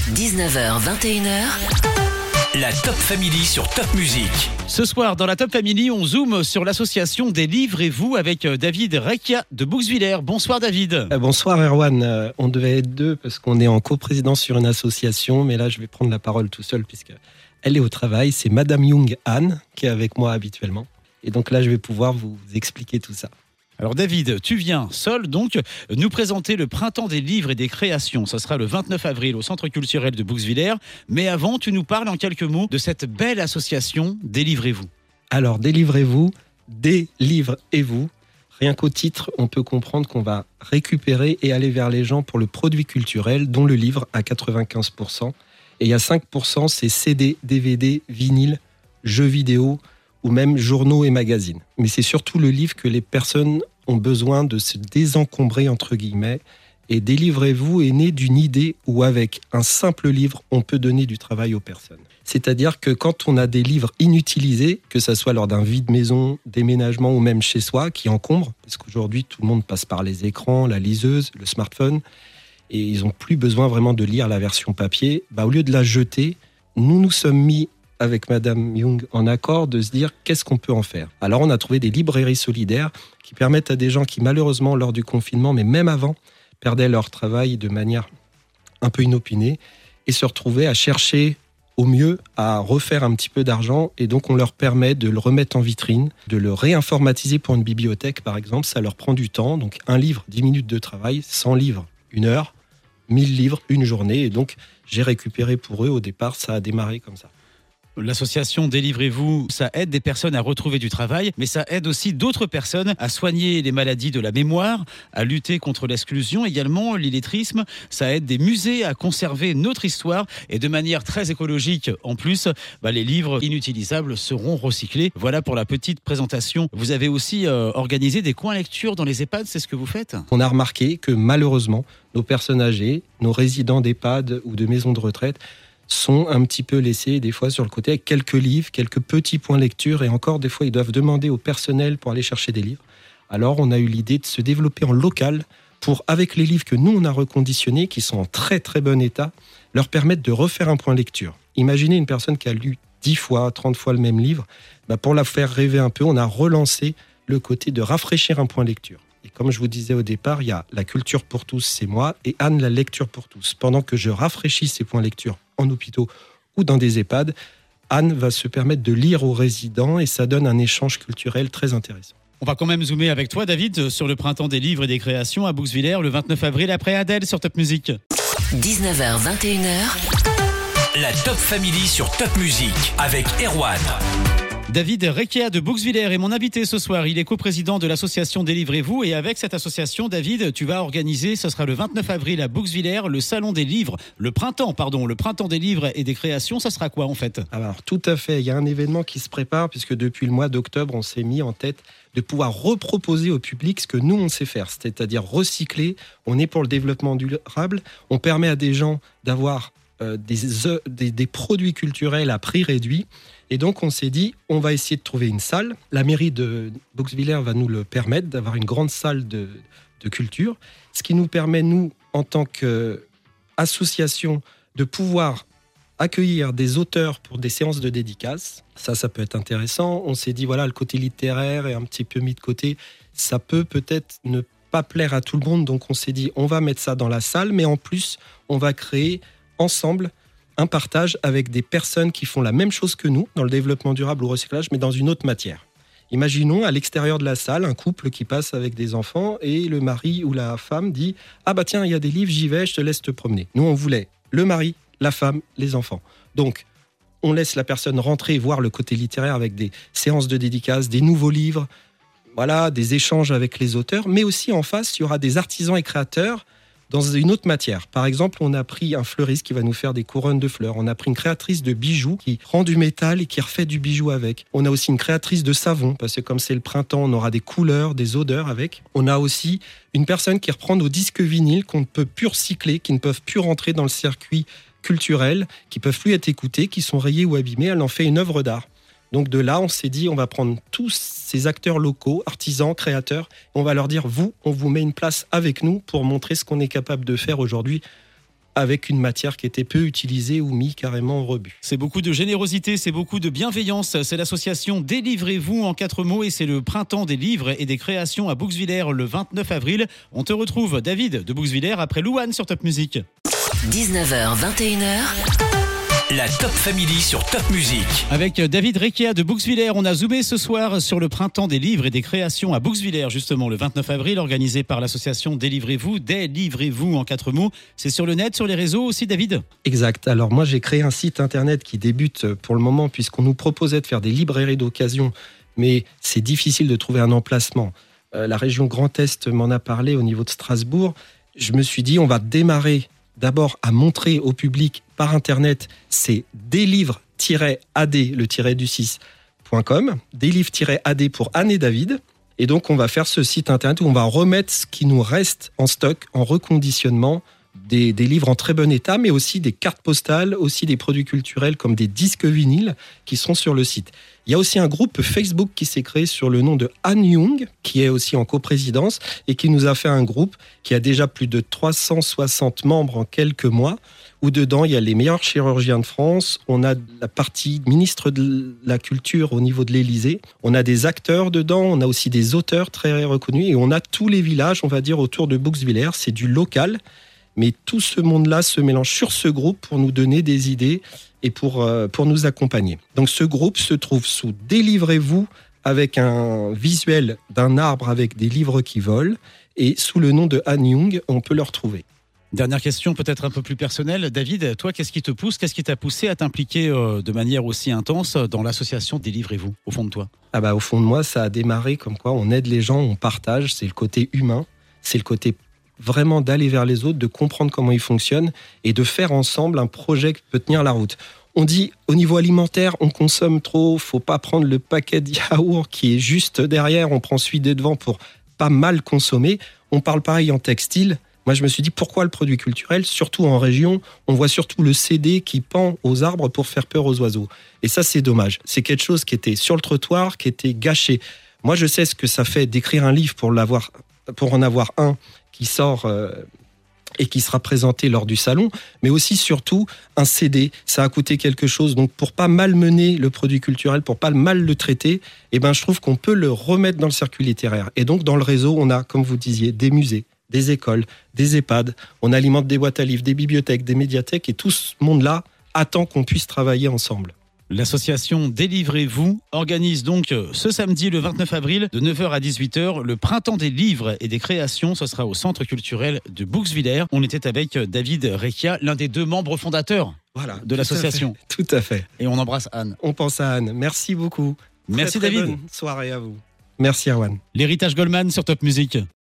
19h, 21h. La Top Family sur Top Music. Ce soir, dans la Top Family, on zoome sur l'association des livres et vous avec David Recchia de Bouxwiller. Bonsoir David. Bonsoir Erwan. On devait être deux parce qu'on est en coprésidence sur une association, mais là je vais prendre la parole tout seul puisque elle est au travail. C'est Madame Young Anne qui est avec moi habituellement. Et donc là je vais pouvoir vous expliquer tout ça. Alors David, tu viens seul donc nous présenter le printemps des livres et des créations. Ça sera le 29 avril au Centre culturel de Bouxwiller. Mais avant, tu nous parles en quelques mots de cette belle association Délivrez-vous. Alors Délivrez-vous, délivrez-vous. Rien qu'au titre, on peut comprendre qu'on va récupérer et aller vers les gens pour le produit culturel, dont le livre à 95%. Et il y a 5%, c'est CD, DVD, vinyle, jeux vidéo, ou même journaux et magazines. Mais c'est surtout le livre que les personnes ont besoin de se désencombrer, entre guillemets. Et Délivrez-vous est né d'une idée où, avec un simple livre, on peut donner du travail aux personnes. C'est-à-dire que quand on a des livres inutilisés, que ce soit lors d'un vide-maison, déménagement ou même chez soi, qui encombrent, parce qu'aujourd'hui, tout le monde passe par les écrans, la liseuse, le smartphone, et ils n'ont plus besoin vraiment de lire la version papier, au lieu de la jeter, nous nous sommes mis avec Madame Young en accord de se dire qu'est-ce qu'on peut en faire. Alors on a trouvé des librairies solidaires qui permettent à des gens qui malheureusement lors du confinement, mais même avant, perdaient leur travail de manière un peu inopinée et se retrouvaient à chercher au mieux à refaire un petit peu d'argent, et donc on leur permet de le remettre en vitrine, de le réinformatiser pour une bibliothèque par exemple. Ça leur prend du temps, donc un livre, 10 minutes de travail, 100 livres, 1 heure, 1000 livres, une journée, et donc j'ai récupéré pour eux. Au départ, ça a démarré comme ça. L'association Délivrez-vous, ça aide des personnes à retrouver du travail, mais ça aide aussi d'autres personnes à soigner les maladies de la mémoire, à lutter contre l'exclusion, également l'illettrisme. Ça aide des musées à conserver notre histoire, et de manière très écologique en plus, les livres inutilisables seront recyclés. Voilà pour la petite présentation. Vous avez aussi organisé des coins lecture dans les EHPAD, c'est ce que vous faites ? On a remarqué que malheureusement, nos personnes âgées, nos résidents d'EHPAD ou de maisons de retraite sont un petit peu laissés des fois sur le côté avec quelques livres, quelques petits points lecture, et encore des fois ils doivent demander au personnel pour aller chercher des livres. Alors on a eu l'idée de se développer en local pour, avec les livres que nous on a reconditionnés, qui sont en très très bon état, leur permettre de refaire un point lecture. Imaginez une personne qui a lu 10 fois, 30 fois le même livre, pour la faire rêver un peu, on a relancé le côté de rafraîchir un point lecture. Et comme je vous disais au départ, il y a la culture pour tous, c'est moi, et Anne, la lecture pour tous. Pendant que je rafraîchis ces points lecture en hôpitaux ou dans des EHPAD, Anne va se permettre de lire aux résidents, et ça donne un échange culturel très intéressant. On va quand même zoomer avec toi, David, sur le printemps des livres et des créations à Bouxwiller le 29 avril après Adèle sur Top Music. 19h, 21h. La Top Family sur Top Music avec Erwan. David Recchia de Bouxwiller est mon invité ce soir. Il est coprésident de l'association Délivrez-vous, et avec cette association, David, tu vas organiser, ce sera le 29 avril à Bouxwiller, le salon des livres, le printemps des livres et des créations. Ça sera quoi en fait ? Alors tout à fait, il y a un événement qui se prépare puisque depuis le mois d'octobre, on s'est mis en tête de pouvoir reproposer au public ce que nous on sait faire, c'est-à-dire recycler. On est pour le développement durable, on permet à des gens d'avoir des produits culturels à prix réduit. Et donc on s'est dit, on va essayer de trouver une salle. La mairie de Bouxwiller va nous le permettre, d'avoir une grande salle de culture, ce qui nous permet, nous, en tant qu'association, de pouvoir accueillir des auteurs pour des séances de dédicaces. Ça peut être intéressant. On s'est dit, le côté littéraire est un petit peu mis de côté. Ça peut-être ne pas plaire à tout le monde. Donc on s'est dit, on va mettre ça dans la salle, mais en plus, on va créer ensemble un partage avec des personnes qui font la même chose que nous dans le développement durable ou recyclage, mais dans une autre matière. Imaginons à l'extérieur de la salle un couple qui passe avec des enfants, et le mari ou la femme dit « Ah tiens, il y a des livres, j'y vais, je te laisse te promener ». Nous, on voulait le mari, la femme, les enfants. Donc, on laisse la personne rentrer et voir le côté littéraire avec des séances de dédicaces, des nouveaux livres, des échanges avec les auteurs, mais aussi en face, il y aura des artisans et créateurs dans une autre matière. Par exemple, on a pris un fleuriste qui va nous faire des couronnes de fleurs. On a pris une créatrice de bijoux qui prend du métal et qui refait du bijou avec. On a aussi une créatrice de savon, parce que comme c'est le printemps, on aura des couleurs, des odeurs avec. On a aussi une personne qui reprend nos disques vinyles qu'on ne peut plus recycler, qui ne peuvent plus rentrer dans le circuit culturel, qui ne peuvent plus être écoutés, qui sont rayés ou abîmés. Elle en fait une œuvre d'art. Donc de là, on s'est dit, on va prendre tous ces acteurs locaux, artisans, créateurs, on va leur dire, on vous met une place avec nous pour montrer ce qu'on est capable de faire aujourd'hui avec une matière qui était peu utilisée ou mis carrément au rebut. C'est beaucoup de générosité, c'est beaucoup de bienveillance. C'est l'association Délivrez-vous en 4 mots et c'est le printemps des livres et des créations à Bouxwiller le 29 avril. On te retrouve, David de Bouxwiller, après Louane sur Top Music. 19h, 21h. La Top Family sur Top Music. Avec David Rekia de Bouxwiller, on a zoomé ce soir sur le printemps des livres et des créations à Bouxwiller, justement le 29 avril, organisé par l'association Délivrez-vous. Délivrez-vous en 4 mots. C'est sur le net, sur les réseaux aussi, David ? Exact. Alors moi, j'ai créé un site internet qui débute pour le moment, puisqu'on nous proposait de faire des librairies d'occasion, mais c'est difficile de trouver un emplacement. La région Grand Est m'en a parlé au niveau de Strasbourg. Je me suis dit, on va démarrer d'abord à montrer au public par Internet, c'est délivre-ad, le tiret du 6.com, délivre-ad pour Anne et David. Et donc, on va faire ce site Internet où on va remettre ce qui nous reste en stock, en reconditionnement, des livres en très bon état, mais aussi des cartes postales, aussi des produits culturels comme des disques vinyles qui sont sur le site. Il y a aussi un groupe Facebook qui s'est créé sur le nom de Anne Young, qui est aussi en coprésidence et qui nous a fait un groupe qui a déjà plus de 360 membres en quelques mois, où dedans il y a les meilleurs chirurgiens de France, on a la partie ministre de la Culture au niveau de l'Élysée, on a des acteurs dedans, on a aussi des auteurs très reconnus et on a tous les villages, on va dire, autour de Bouxwiller, c'est du local. Mais tout ce monde-là se mélange sur ce groupe pour nous donner des idées et pour nous accompagner. Donc ce groupe se trouve sous Délivrez-vous avec un visuel d'un arbre avec des livres qui volent et sous le nom de Anne Young, on peut le retrouver. Dernière question peut-être un peu plus personnelle. David, toi, qu'est-ce qui te pousse, qu'est-ce qui t'a poussé à t'impliquer de manière aussi intense dans l'association Délivrez-vous, au fond de toi ? Au fond de moi, ça a démarré comme quoi on aide les gens, on partage, c'est le côté humain, c'est le côté vraiment d'aller vers les autres, de comprendre comment ils fonctionnent et de faire ensemble un projet qui peut tenir la route. On dit au niveau alimentaire, on consomme trop, faut pas prendre le paquet de yaourt qui est juste derrière, on prend celui de devant pour pas mal consommer. On parle pareil en textile. Moi, je me suis dit, pourquoi le produit culturel ? Surtout en région, on voit surtout le CD qui pend aux arbres pour faire peur aux oiseaux. Et ça, c'est dommage. C'est quelque chose qui était sur le trottoir, qui était gâché. Moi, je sais ce que ça fait d'écrire un livre pour en avoir un qui sort et qui sera présenté lors du salon, mais aussi surtout un CD. Ça a coûté quelque chose, donc pour pas malmener le produit culturel, pour pas mal le traiter, je trouve qu'on peut le remettre dans le circuit littéraire. Et donc dans le réseau, on a, comme vous disiez, des musées, des écoles, des EHPAD, on alimente des boîtes à livres, des bibliothèques, des médiathèques, et tout ce monde-là attend qu'on puisse travailler ensemble. L'association Délivrez-vous organise donc ce samedi le 29 avril de 9h à 18h le printemps des livres et des créations. Ce sera au centre culturel de Bouxwiller. On était avec David Rekia, l'un des 2 membres fondateurs de l'association. Tout à fait. Et on embrasse Anne. On pense à Anne. Merci beaucoup. Merci très David. Bonne soirée à vous. Merci Erwan. L'héritage Goldman sur Top Music.